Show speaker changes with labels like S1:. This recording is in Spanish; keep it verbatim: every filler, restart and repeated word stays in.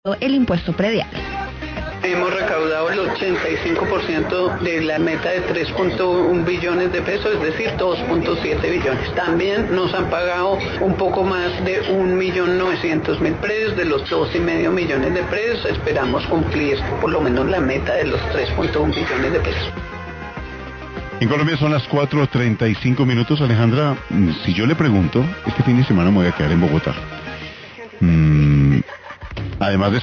S1: el impuesto predial.
S2: Hemos recaudado el ochenta y cinco por ciento de la meta de tres punto uno billones de pesos, es decir, dos punto siete billones. También nos han pagado un poco más de un millón novecientos mil predios, de los dos y medio millones de predios. Esperamos cumplir por lo menos la meta de los tres punto uno billones de pesos.
S3: En Colombia son las cuatro treinta y cinco minutos. Alejandra, si yo le pregunto, este fin de semana me voy a quedar en Bogotá. Mm, además de